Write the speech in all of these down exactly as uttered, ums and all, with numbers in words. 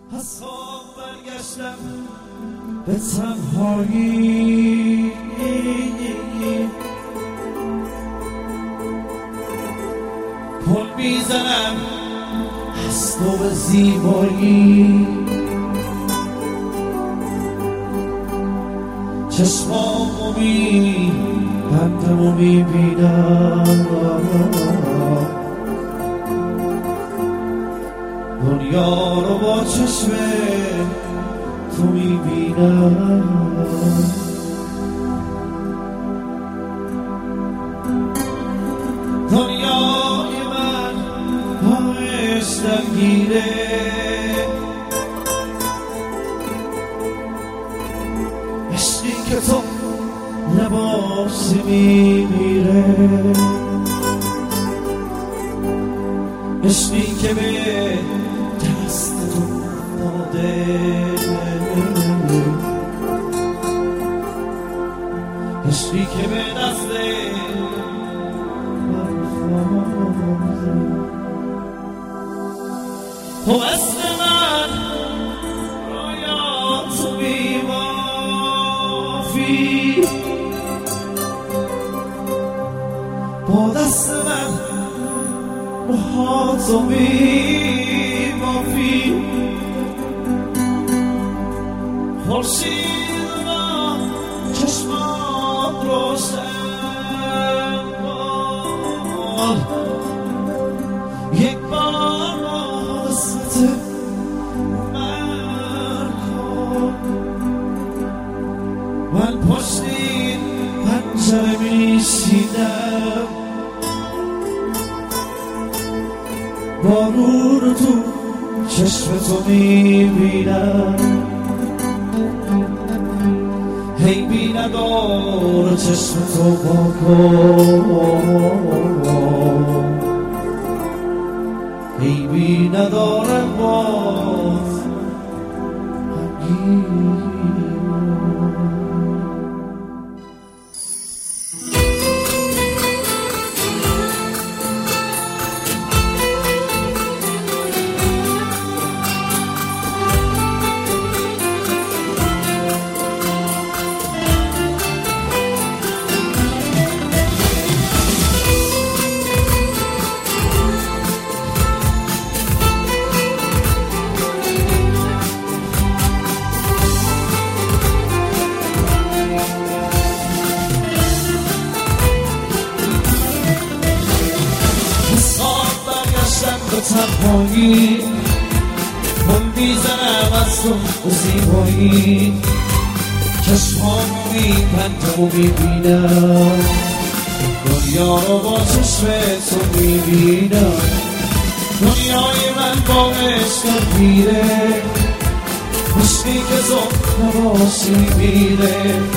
از خواب برگشتم به تنهایی، پل میزنم از تو به زیبایی، چشمامو می بندمو میبینم، دنیا رو با چشم تو میبینم. دنیای من همش درگیره، عشقی که تو لباسی میمیره، عشقی که به دست تو داده، عشقی که به دست تو مثل من رویاتو میبافی، با دست من روحاتو میبافی، خورشید با چشمات روشن کن، یک بار با قسمت من کن. من پشت این پنجره میشینم، با نور تو چشم تو میبینم، هی بی ندار چشم تو با کن، هی بی ندارم باز غمگین. به تنهایی پل میزنم از تو به زیبایی، چشمامو میپندم و میبینم، دنیا رو با چشم تو میبینم، دنیای من با عشق میره، عشقی که تو نباشی میره،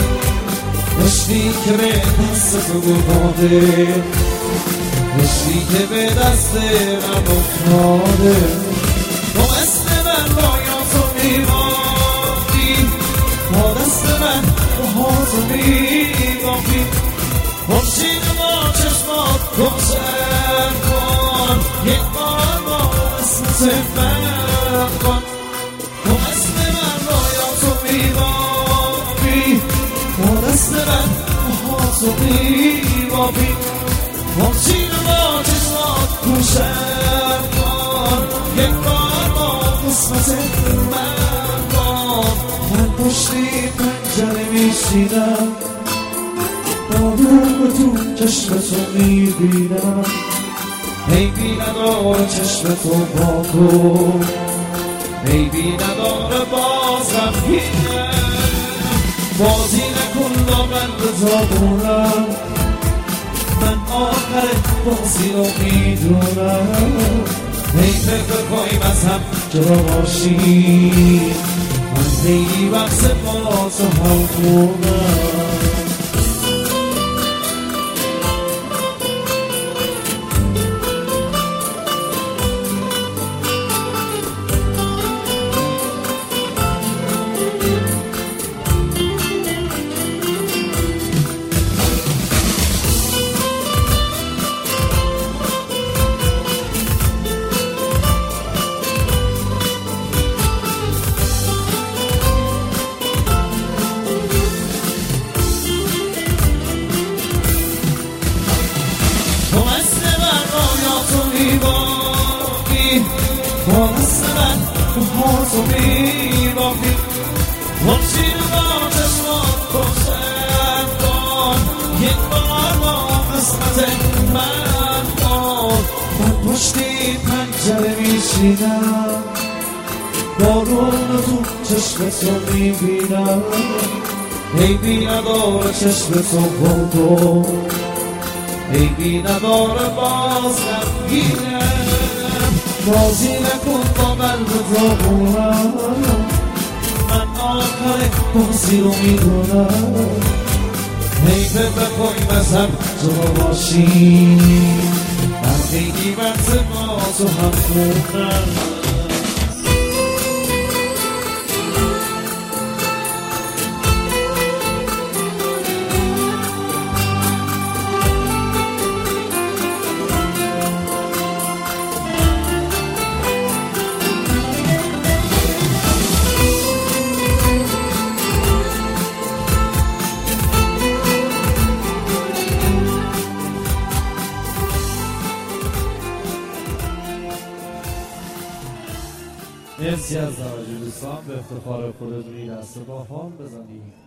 عشقی که به دست تو گذاره، عشقی که به دست من افتاده. تو مثل من رویاتو میبافی، با دست من روحاتو میبافی، خورشید با چشمات روشن کن، یک بار با قسمت من کن. تو مثل من رویاتو میبافی، با دست من روحاتو میبافی، خورشید با چشمات روشن کن، یک بار با قسمت من کن. من پشتی پنجره میشینم، با نور تو چشم تو میبینم، هی بی نداره چشم تو با کن، هی بی نداره بازم گیرم، بازی نکن با من به زابونم، من آخر بازی رو میدونم، هی فکر کنیم از هم جدا باشیم، من خیلی وقت با تو هم کنم. با دست من موهاتو میبافی همچین با چشمات روشن کن یک بار با قسمت من کن من پشتی پنجره میشینم بارون تو چشم تو میبینم عیبی نداره چشم تو بگو عیبی نداره باز نمگیرم بازی نکن با قلب تو بورم من آخر بازی رو میدونم عیبه بخوای مذهب تو باشی من خیلی وقت با تو هم خوردم مرسی از توجه دوستان. به افتخار خودتون این دسته با فان بزنید.